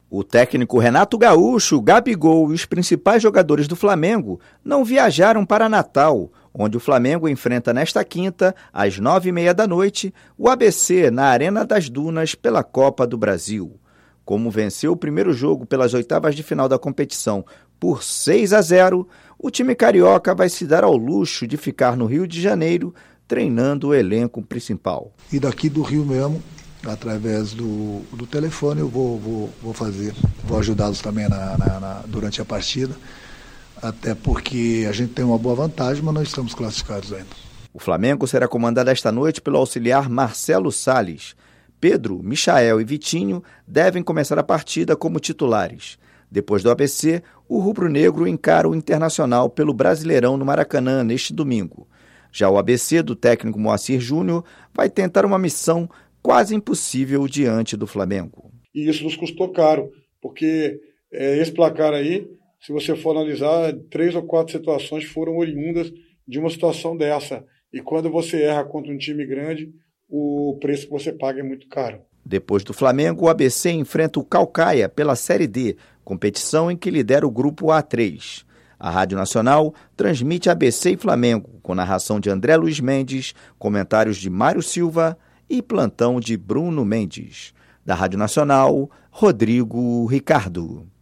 O técnico Renato Gaúcho, Gabigol e os principais jogadores do Flamengo não viajaram para Natal, onde o Flamengo enfrenta nesta quinta, às 9h30 da noite, o ABC na Arena das Dunas pela Copa do Brasil. Como venceu o primeiro jogo pelas oitavas de final da competição por 6-0, o time carioca vai se dar ao luxo de ficar no Rio de Janeiro treinando o elenco principal. E daqui do Rio mesmo, através do telefone, eu vou ajudá-los também durante a partida, até porque a gente tem uma boa vantagem, mas não estamos classificados ainda. O Flamengo será comandado esta noite pelo auxiliar Marcelo Salles. Pedro, Michael e Vitinho devem começar a partida como titulares. Depois do ABC, o rubro-negro encara o Internacional pelo Brasileirão no Maracanã neste domingo. Já o ABC do técnico Moacir Júnior vai tentar uma missão quase impossível diante do Flamengo. E isso nos custou caro, porque esse placar aí, se você for analisar, 3 ou 4 situações foram oriundas de uma situação dessa. E quando você erra contra um time grande, o preço que você paga é muito caro. Depois do Flamengo, o ABC enfrenta o Caucaia pela Série D, competição em que lidera o grupo A3. A Rádio Nacional transmite ABC e Flamengo, com narração de André Luiz Mendes, comentários de Mário Silva e plantão de Bruno Mendes. Da Rádio Nacional, Rodrigo Ricardo.